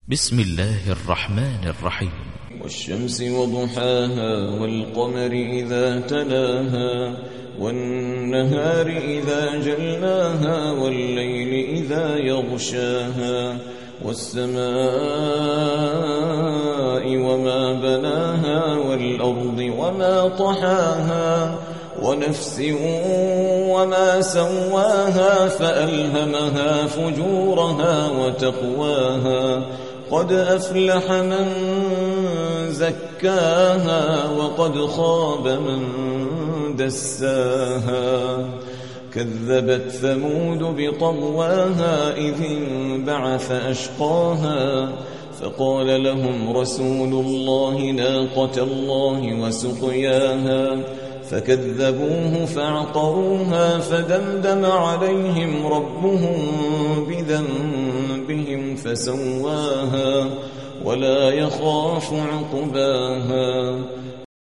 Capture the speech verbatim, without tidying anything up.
بسم الله الرحمن الرحيم. والشمس وضحاها والقمر إذا تلاها والنهار إذا جلاها والليل إذا يغشاها والسماء وما بناها والأرض وما طحاها ونفس وما سواها فألهمها فجورها وتقواها قد أفلح من زكاها وقد خاب من دساها كذبت ثمود بطغواها إذ انبعث أشقاها فقال لهم رسول الله ناقة الله وسقياها فكذبوه فعقروها فدمدم عليهم ربهم بذنبهم فسواها ولا يخاف عقباها